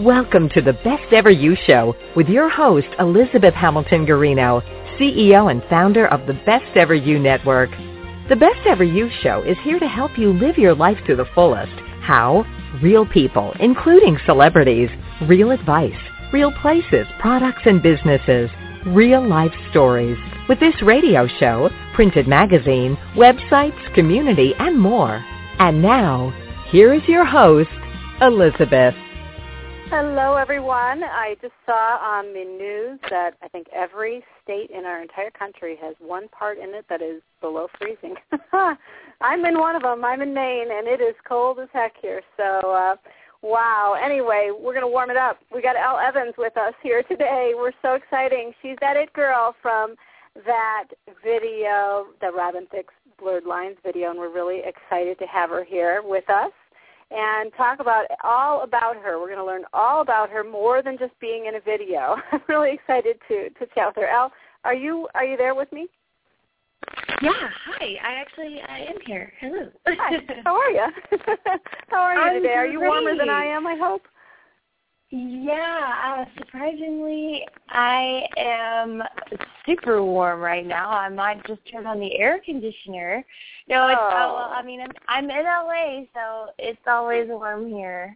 Welcome to the Best Ever You Show with your host, Elizabeth Hamilton Garino, CEO and founder of the Best Ever You Network. The Best Ever You Show is here to help you live your life to the fullest. How? Real people, including celebrities, real advice, real places, products and businesses, real life stories. With this radio show, printed magazine, websites, community, and more. And now, here is your host, Elizabeth. Hello, everyone. I just saw on the news that I think every state in our entire country has one part in it that is below freezing. I'm in one of them. I'm in Maine, and it is cold as heck here. So, wow. Anyway, we're going to warm it up. We got Elle Evans with us here today. We're so exciting. She's that it girl from that video, the Robin Thicke's Blurred Lines video, and we're really excited to have her here with us and talk about all about her. We're going to learn all about her more than just being in a video. I'm really excited to chat with her. Elle, are you there with me? Yeah, hi. I am here. Hello. Hi. How are you? How are you today? Are you warmer than I am, I hope? Yeah, surprisingly, I am super warm right now. I might just turn on the air conditioner. No, it's I'm in LA, so it's always warm here.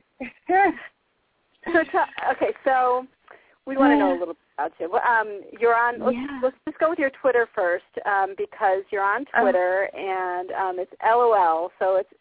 So we want to know a little bit about you. You're on. Let's just go with your Twitter first, because you're on Twitter, and it's LOL, so it's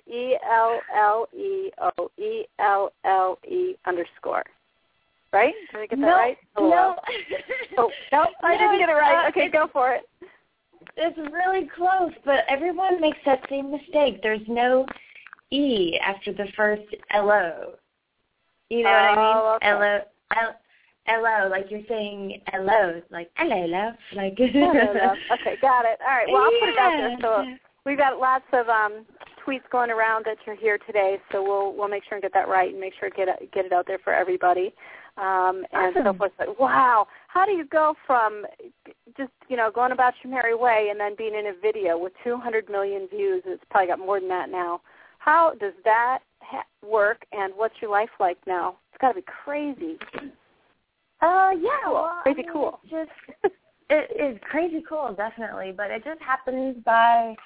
ELLEOELLE_. Right? Did I get that right? No. No, I didn't get it right. Okay, go for it. It's really close, but everyone makes that same mistake. There's no E after the first LO. You know what I mean? Okay. LO, like you're saying hello, like hello, love. Like hello. Okay, got it. All right, well, I'll put it out there. So we've got lots of tweets going around that you're here today, so we'll make sure and get that right and make sure to get it out there for everybody. And so forth. But wow, how do you go from just, going about your merry way and then being in a video with 200 million views? It's probably got more than that now. How does that work, and what's your life like now? It's got to be crazy. Well, crazy cool. It is crazy cool, definitely, but it just happens by,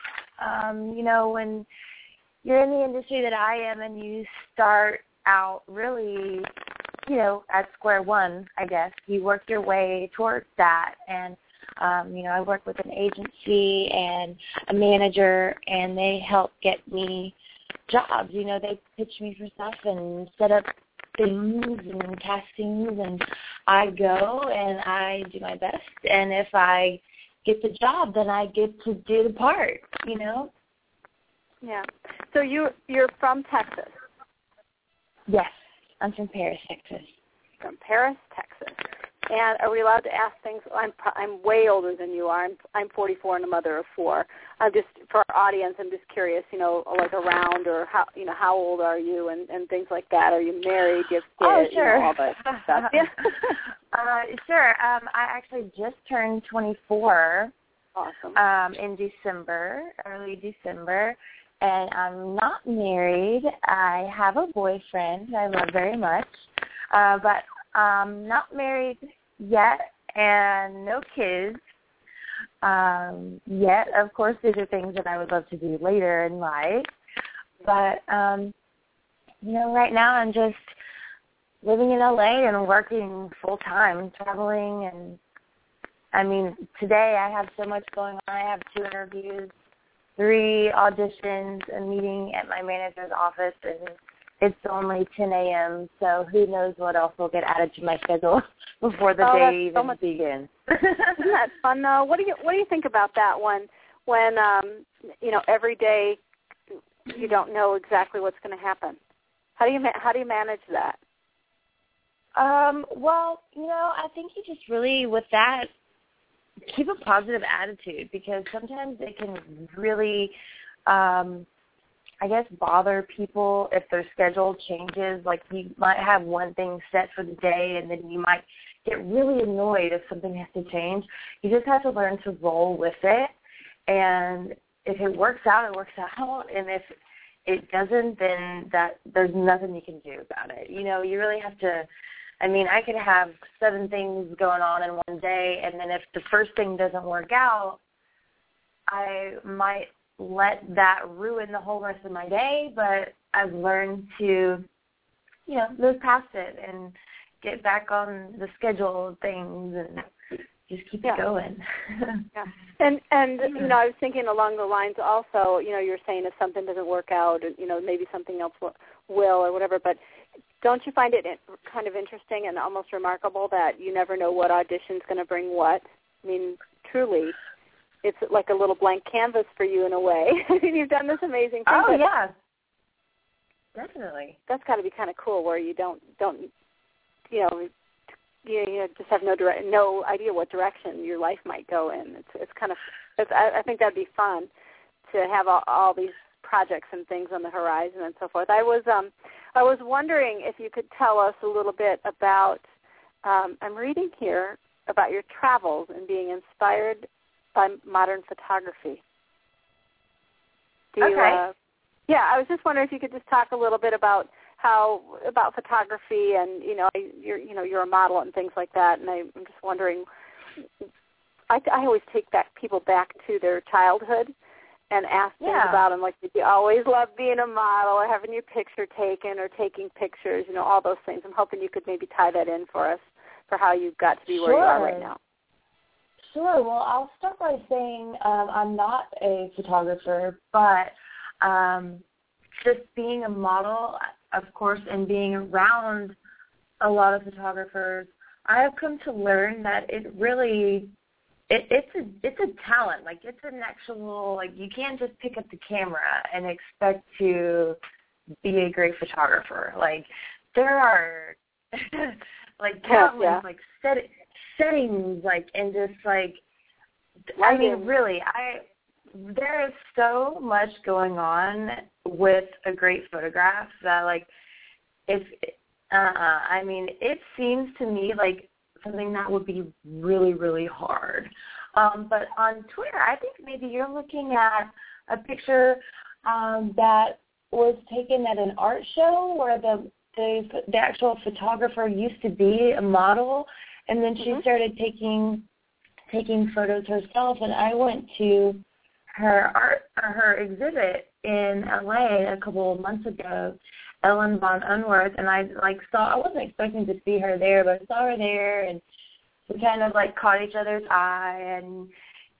when you're in the industry that I am and you start out really, at square one, I guess. You work your way towards that, and, I work with an agency and a manager, and they help get me jobs. They pitch me for stuff and set up things and castings, and I go and I do my best, and if I get the job, then I get to do the part, Yeah. So you're from Texas? Yes, I'm from Paris, Texas. From Paris, Texas. And are we allowed to ask things? I'm way older than you are. I'm 44 and a mother of 4. Just for our audience, I'm just curious, like around, or how old are you and things like that. Are you married? Do you have kids? Oh, sure. All that stuff. Yeah. Sure. I actually just turned 24. Awesome. In December, early December, and I'm not married. I have a boyfriend I love very much, but I'm not married yet, and no kids yet. Of course, these are things that I would love to do later in life. But, right now I'm just living in LA and working full-time, traveling. And, today I have so much going on. I have 2 interviews, 3 auditions, a meeting at my manager's office, and it's only 10 a.m., so who knows what else will get added to my schedule before the day even begins. Isn't that fun, though? What do you think about that when every day you don't know exactly what's going to happen? How do you manage that? Well, I think you just really, with that, keep a positive attitude, because sometimes it can really bother people if their schedule changes. Like, you might have one thing set for the day, and then you might get really annoyed if something has to change. You just have to learn to roll with it, and if it works out, it works out, and if it doesn't, then there's nothing you can do about it. You know, you really have to, I mean, I could have 7 things going on in one day, and then if the first thing doesn't work out, I might let that ruin the whole rest of my day, but I've learned to, you know, move past it and get back on the schedule of things and just keep it going. Yeah. And you know, I was thinking along the lines also, you know, you're saying if something doesn't work out, you know, maybe something else will or whatever, but don't you find it kind of interesting and almost remarkable that you never know what audition's going to bring what? I mean, truly, it's like a little blank canvas for you in a way. You've done this amazing thing. Oh, yeah. Definitely. That's got to be kind of cool where you don't you know, you just have no idea what direction your life might go in. It's kind of, I think that'd be fun to have all these projects and things on the horizon and so forth. I was wondering if you could tell us a little bit about, I'm reading here about your travels and being inspired by modern photography. Okay. Yeah, I was just wondering if you could just talk a little bit about photography and you're a model and things like that, and I'm just wondering. I always take people back to their childhood and ask things about them, like, did you always love being a model or having your picture taken or taking pictures, you know, all those things. I'm hoping you could maybe tie that in for us for how you got to be where you are right now. Sure. Well, I'll start by saying I'm not a photographer, but just being a model, of course, and being around a lot of photographers, I have come to learn that it really, it's a talent. Like, it's an actual, like, you can't just pick up the camera and expect to be a great photographer. Like, there are, like, countless, like, settings, like, and just, like, I mean, really, there is so much going on with a great photograph that, like, I mean, it seems to me like something that would be really, really hard. But on Twitter, I think maybe you're looking at a picture that was taken at an art show where the actual photographer used to be a model, and then she started taking photos herself. And I went to her exhibit in LA a couple of months ago, Ellen von Unworth, and I wasn't expecting to see her there, but I saw her there, and we kind of like caught each other's eye, and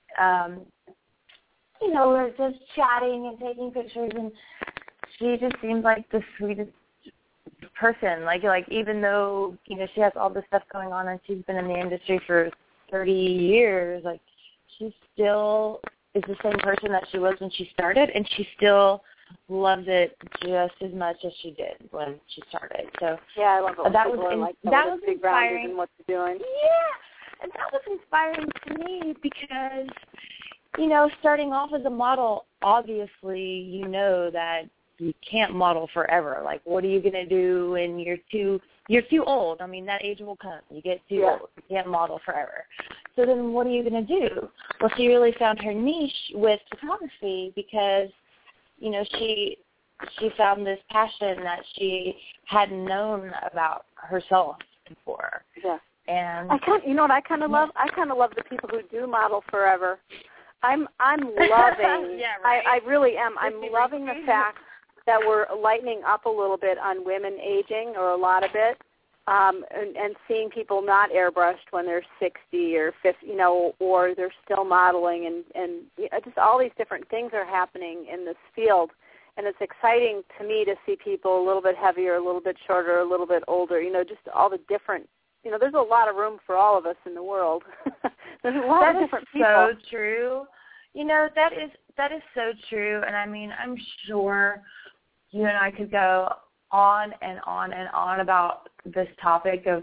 we were just chatting and taking pictures, and she just seemed like the sweetest person. Like even though she has all this stuff going on and she's been in the industry for 30 years, like she still is the same person that she was when she started, and she still loves it just as much as she did when she started. So yeah, I love it. That was inspiring. In what you're doing. Yeah, and that was inspiring to me because starting off as a model, obviously you know that you can't model forever. Like, what are you going to do when you're too old? I mean, that age will come. You get too old. You can't model forever. So then what are you going to do? Well, she really found her niche with photography because, she found this passion that she hadn't known about herself before. Yeah. And what I kind of love? I kind of love the people who do model forever. I'm loving. Yeah, right? I really am. I'm loving the fact that we're lightening up a little bit on women aging, or a lot of it, and seeing people not airbrushed when they're 60 or 50, or they're still modeling, and just all these different things are happening in this field, and it's exciting to me to see people a little bit heavier, a little bit shorter, a little bit older, just all the different, there's a lot of room for all of us in the world. There's a lot of different people. That is so true. That is so true, and I mean, I'm sure you and I could go on and on and on about this topic of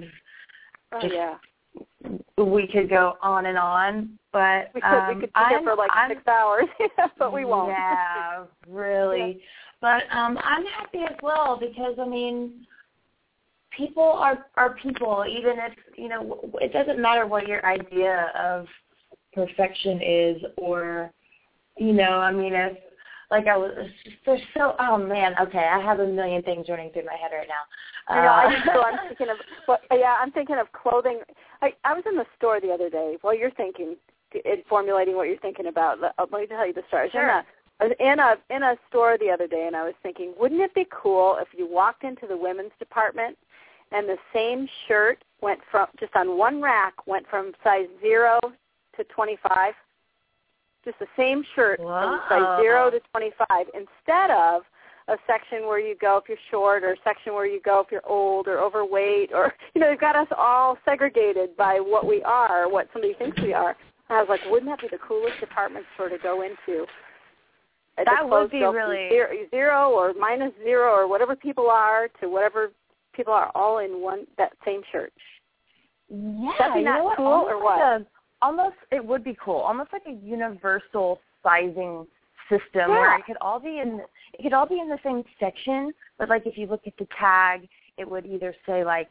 we could go on and on, but we could be here for 6 hours, but we won't. Yeah, really. Yeah. But I'm happy as well because, I mean, people are people, even if, it doesn't matter what your idea of perfection is, or, I mean, if like I was, they're so, oh man, okay, I have a million things running through my head right now. I know, I'm thinking of clothing. I was in the store the other day while you're thinking, formulating what you're thinking about. Let me tell you the story. Sure. I was in a store the other day, and I was thinking, wouldn't it be cool if you walked into the women's department and the same shirt went from, just on one rack, went from size 0 to 25? Just the same shirt from size 0 to 25, instead of a section where you go if you're short, or a section where you go if you're old or overweight, or, they've got us all segregated by what we are, what somebody thinks we are. And I was like, wouldn't that be the coolest department store to go into? That would be really... 0 or -0 or whatever people are to whatever people are, all in that same shirt. Yeah, that'd be not cool, or what? Almost, it would be cool. Almost like a universal sizing system where it could all be in the same section, but like if you look at the tag, it would either say like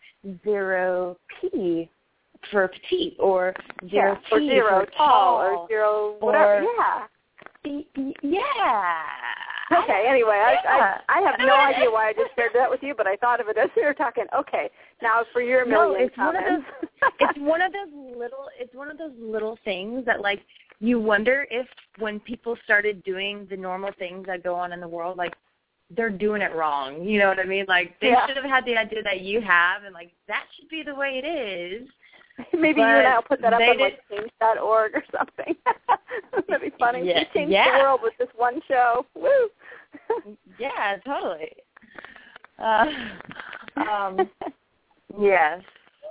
0P for petite, or 0T or 0 for tall, or 0 whatever. Yeah. Okay, anyway, I have no idea why I just shared that with you, but I thought of it as we were talking. Okay, now for your million comments. It's one of those little things that, like, you wonder if when people started doing the normal things that go on in the world, like, they're doing it wrong. You know what I mean? Like, they should have had the idea that you have, and, like, that should be the way it is. Maybe you and I will put that up on like change.org or something. That'd be funny. Yeah. We changed the world with this one show. Woo! Yeah, totally. Yes.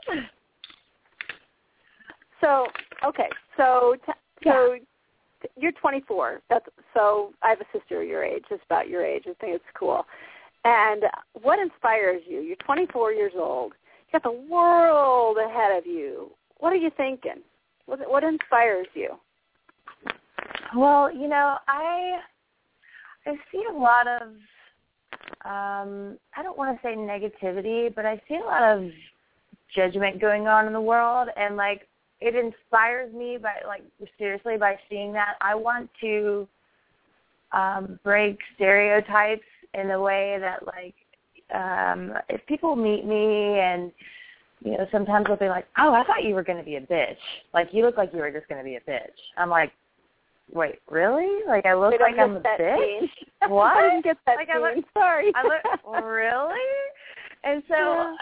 So, okay. So you're 24. So I have a sister your age, just about your age. I think it's cool. And what inspires you? You're 24 years old. You got the world ahead of you. What are you thinking? What inspires you? Well, I see a lot of, I don't want to say negativity, but I see a lot of judgment going on in the world, and, like, it inspires me by seeing that. I want to break stereotypes in a way that, like, if people meet me and, sometimes they'll be like, oh, I thought you were going to be a bitch. Like, you look like you were just going to be a bitch. I'm like, wait, really? Like, I look like I'm a bitch? What? I didn't get that scene. Sorry. Really? And so,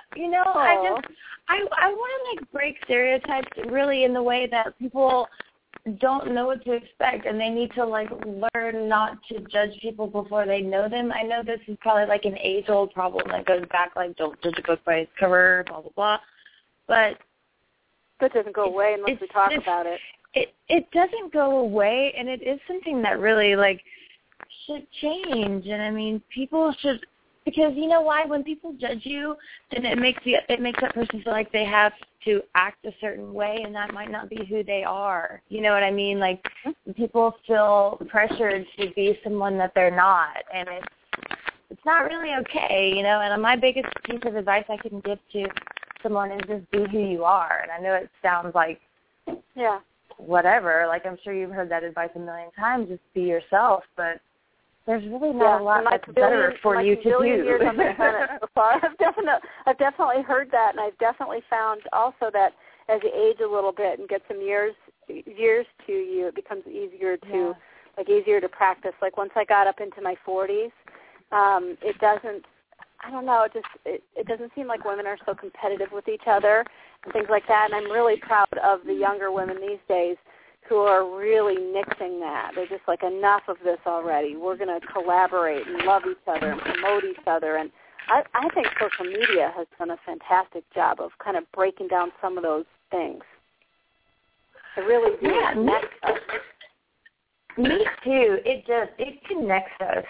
I want to, like, break stereotypes really in the way that people don't know what to expect, and they need to, like, learn not to judge people before they know them. I know this is probably, like, an age-old problem that goes back, like, don't judge a book by its cover, blah, blah, blah. But that doesn't go away unless we talk about it. It doesn't go away, and it is something that really, like, should change. And, I mean, people should, because you know why? When people judge you, then it makes that person feel like they have to act a certain way, and that might not be who they are. You know what I mean? Like, people feel pressured to be someone that they're not, and it's not really okay, And my biggest piece of advice I can give to someone is just be who you are. And I know it sounds like whatever. Like, I'm sure you've heard that advice a million times, just be yourself, but there's really not a lot that's better for you to do. Years on the planet so far, I've definitely heard that, and I've definitely found also that as you age a little bit and get some years to you, it becomes easier to easier to practice. Like, once I got up into my 40s, it doesn't. I don't know. It doesn't seem like women are so competitive with each other and things like that. And I'm really proud of the younger women these days who are really nixing that. They're just like, enough of this already. We're going to collaborate and love each other and promote each other. And I think social media has done a fantastic job of kind of breaking down some of those things. It really connects us. Me too. It connects us.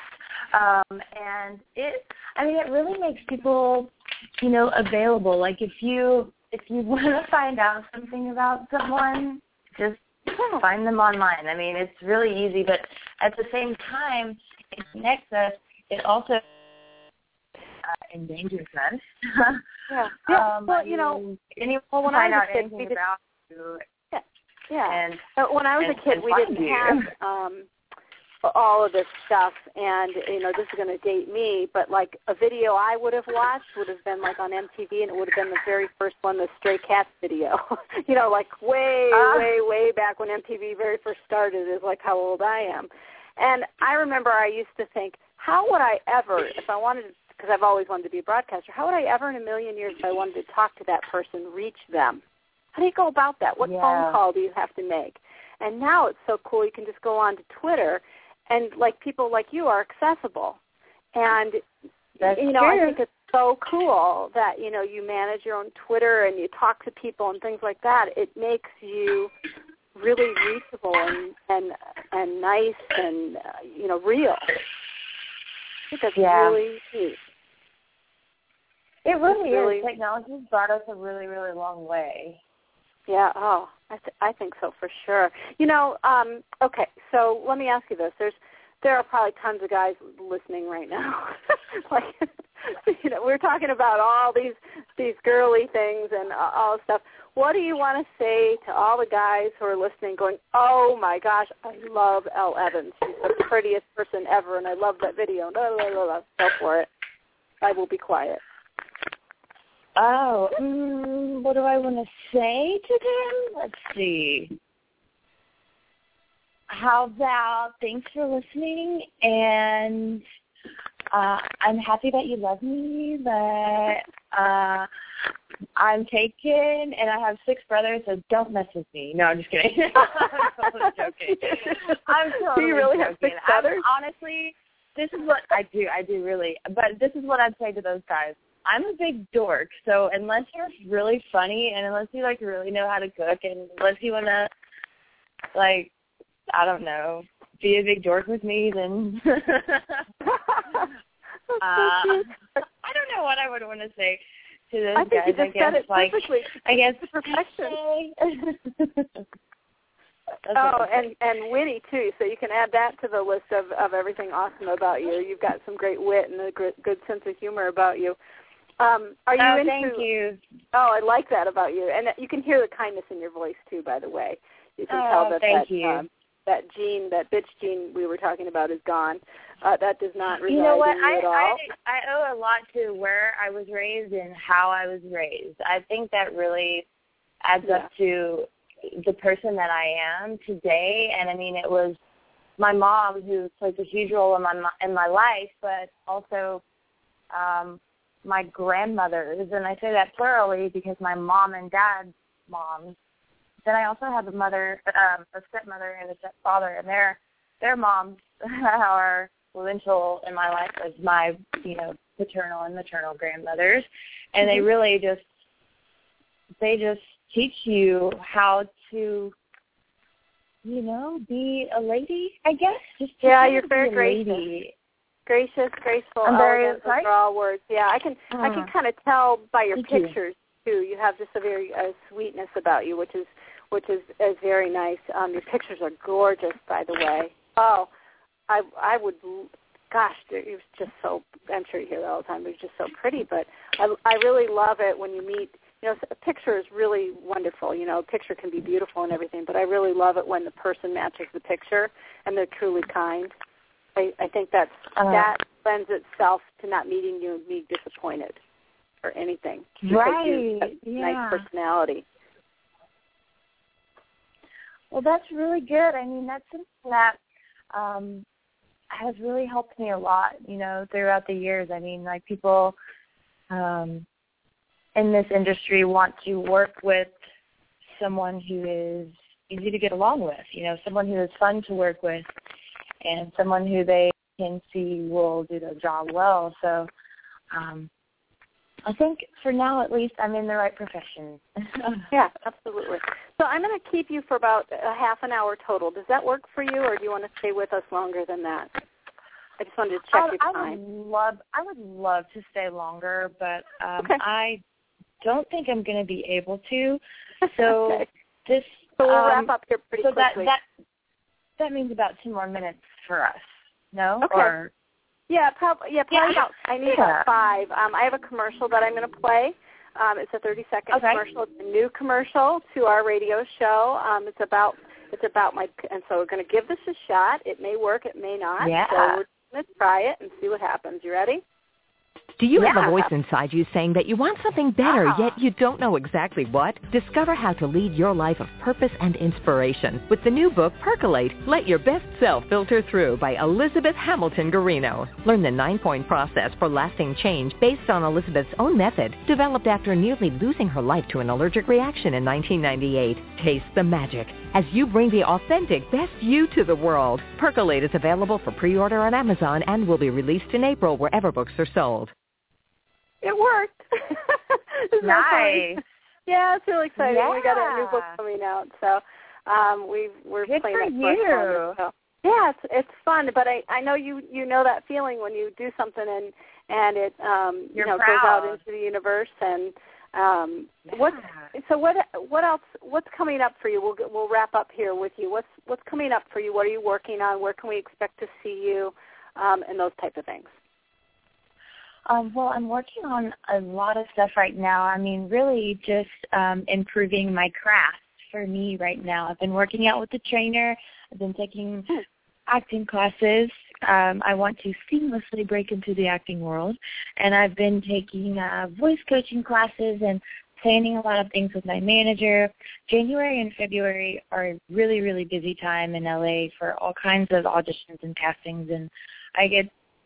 And it really makes people, available. Like, if you want to find out something about someone, just find them online. I mean, it's really easy, but at the same time, it connects us. It also endangers us. Anyone when find I was out a kid, anything about you. Yeah. When I was a kid, we didn't have all of this stuff, and, this is going to date me, but, like, a video I would have watched would have been, like, on MTV, and it would have been the very first one, the Stray Cats video. Like, way back when MTV very first started is, like, how old I am. And I remember I used to think, how would I ever, if I wanted to, because I've always wanted to be a broadcaster, how would I ever in a million years, if I wanted to talk to that person, reach them? How do you go about that? What phone call do you have to make? And now it's so cool. You can just go on to Twitter, and like people like you are accessible. And That's true. I think it's so cool that you manage your own Twitter and you talk to people and things like that. It makes you really reachable and nice and real. I think that's really neat. It really is. Technology has brought us a really, really long way. Yeah, I think so for sure. Okay, so let me ask you this. There are probably tons of guys listening right now. We're talking about all these girly things and all this stuff. What do you want to say to all the guys who are listening going, oh, my gosh, I love Elle Evans. She's the prettiest person ever, and I love that video. Go for it. I will be quiet. Oh, what do I want to say to them? Let's see. How about thanks for listening, and I'm happy that you love me, that I'm taken, and I have 6 brothers, so don't mess with me. No, I'm just kidding. I'm totally joking. I'm totally Do you really joking. have 6 brothers? Honestly, this is what I do. I do really. But this is what I'd say to those guys. I'm a big dork, so unless you're really funny and unless you, really know how to cook and unless you want to, I don't know, be a big dork with me, then I don't know what I would want to say to those I think guys. you just said it perfectly. I guess perfection. And witty, too, so you can add that to the list of everything awesome about you. You've got some great wit and a good sense of humor about you. Are you into, thank you. Oh, I like that about you. And you can hear the kindness in your voice, too, by the way. You can tell that that gene, that bitch gene we were talking about is gone. That does not reside in you at all. I owe a lot to where I was raised and how I was raised. I think that really adds up to the person that I am today. And, it was my mom who plays a huge role in my life, but also my grandmothers, and I say that plurally because my mom and dad's moms. Then I also have a stepmother and a stepfather, and their moms are influential in my life as my, paternal and maternal grandmothers, and they really just teach you how to, be a lady, I guess. You're very gracious. Gracious, graceful, elegant, those are all words. Yeah, I can kind of tell by your pictures, too. You have just a very sweetness about you, which is very nice. Your pictures are gorgeous, by the way. Oh, I would, gosh, you're just so, I'm sure you hear that all the time, you're just so pretty, but I really love it when you meet, a picture is really wonderful. A picture can be beautiful and everything, but I really love it when the person matches the picture and they're truly kind. I think that lends itself to not meeting you and being disappointed or anything. Right. You have a nice personality. Well, that's really good. That's something that has really helped me a lot, throughout the years. People in this industry want to work with someone who is easy to get along with, someone who is fun to work with, and someone who they can see will do their job well. So I think for now, at least, I'm in the right profession. Yeah, absolutely. So I'm going to keep you for about a half an hour total. Does that work for you, or do you want to stay with us longer than that? I just wanted to check your time. I would love to stay longer, but I don't think I'm going to be able to. So So we'll wrap up here pretty quickly. That means about 2 more minutes for us. No? Okay. Probably about. I need about 5. I have a commercial that I'm going to play. It's a 30-second commercial. It's a new commercial to our radio show. It's about It's about and so we're going to give this a shot. It may work, it may not. Yeah. So we're going to try it and see what happens. You ready? Do you have a voice inside you saying that you want something better, yet you don't know exactly what? Discover how to lead your life of purpose and inspiration with the new book, Percolate, Let Your Best Self Filter Through by Elizabeth Hamilton Guarino. Learn the 9-point process for lasting change based on Elizabeth's own method, developed after nearly losing her life to an allergic reaction in 1998. Taste the magic as you bring the authentic best you to the world. Percolate is available for pre-order on Amazon and will be released in April wherever books are sold. It worked. Nice. Yeah, it's really exciting. Yeah. We got a new book coming out, so we're Good playing for it you. so. Yeah, it's fun, but I know you know that feeling when you do something and it You're goes proud. out into the universe. And what else? What's coming up for you? We'll wrap up here with you. What's coming up for you? What are you working on? Where can we expect to see you? And those types of things. Well, I'm working on a lot of stuff right now. I mean, really just improving my craft for me right now. I've been working out with a trainer. I've been taking acting classes. I want to seamlessly break into the acting world. And I've been taking voice coaching classes and planning a lot of things with my manager. January and February are a really, really busy time in LA for all kinds of auditions and castings. And I get,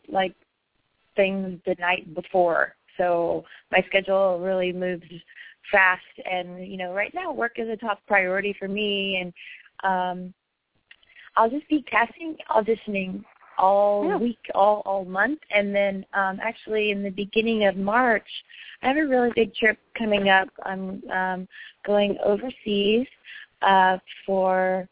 things the night before. So my schedule really moves fast. And, right now work is a top priority for me. And I'll just be auditioning all week, all month. And then actually in the beginning of March, I have a really big trip coming up. I'm going overseas for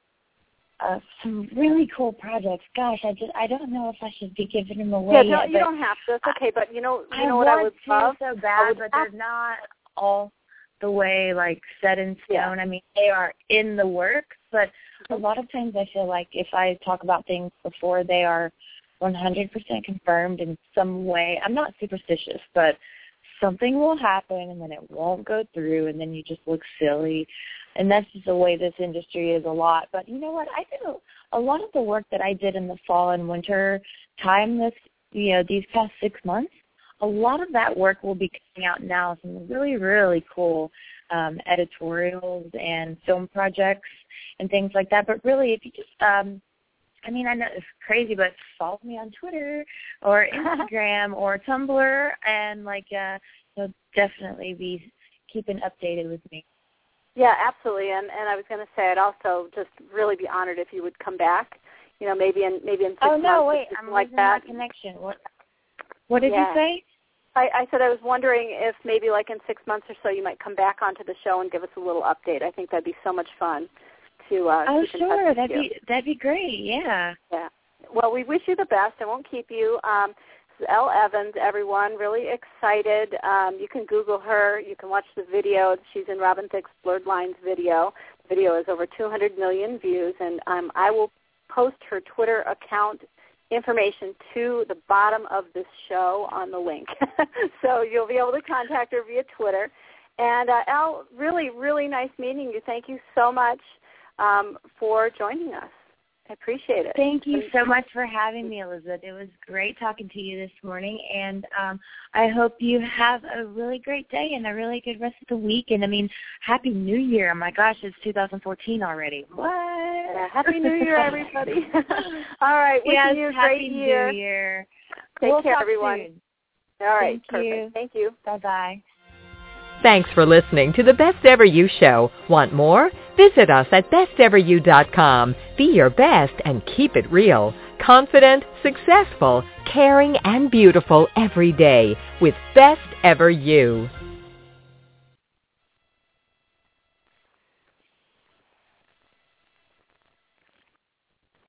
some really cool projects. Gosh, I don't know if I should be giving them away. Yeah, no, you don't have to. It's okay. But you know what I would love? So bad, but they're not all the way set in stone. Yeah. I mean, they are in the works, but a lot of times I feel like if I talk about things before they are 100% confirmed in some way, I'm not superstitious, but something will happen and then it won't go through and then you just look silly. And that's just the way this industry is a lot. But you know what? I do a lot of the work that I did in the fall and winter time these past 6 months, a lot of that work will be coming out now. Some really, really cool editorials and film projects and things like that. But really, if you just, I know it's crazy, but follow me on Twitter or Instagram or Tumblr, and you'll definitely be keeping updated with me. Yeah, absolutely. And I was going to say I'd also just really be honored if you would come back. Maybe in 6 months. Oh no, wait, I'm like losing that. my connection. What did you say? I said I was wondering if maybe in 6 months or so you might come back onto the show and give us a little update. I think that'd be so much fun to keep in touch with you. That'd be great. Yeah. Yeah. Well, we wish you the best. I won't keep you. This is Elle Evans, everyone. Really excited. You can Google her. You can watch the video. She's in Robin Thicke's Blurred Lines video. The video is over 200 million views, and I will post her Twitter account information to the bottom of this show on the link. So you'll be able to contact her via Twitter. And Elle, really, really nice meeting you. Thank you so much for joining us. I appreciate it. Thank you so much for having me, Elizabeth. It was great talking to you this morning, and I hope you have a really great day and a really good rest of the week. And, Happy New Year. Oh, my gosh, it's 2014 already. What? Yeah, Happy New Year, everybody. All right, wishing you a great year. New Year. Take care, everyone. Soon. All right, Thank you. Thank you. Bye-bye. Thanks for listening to the Best Ever You Show. Want more? Visit us at besteveryou.com. Be your best and keep it real. Confident, successful, caring, and beautiful every day with Best Ever You.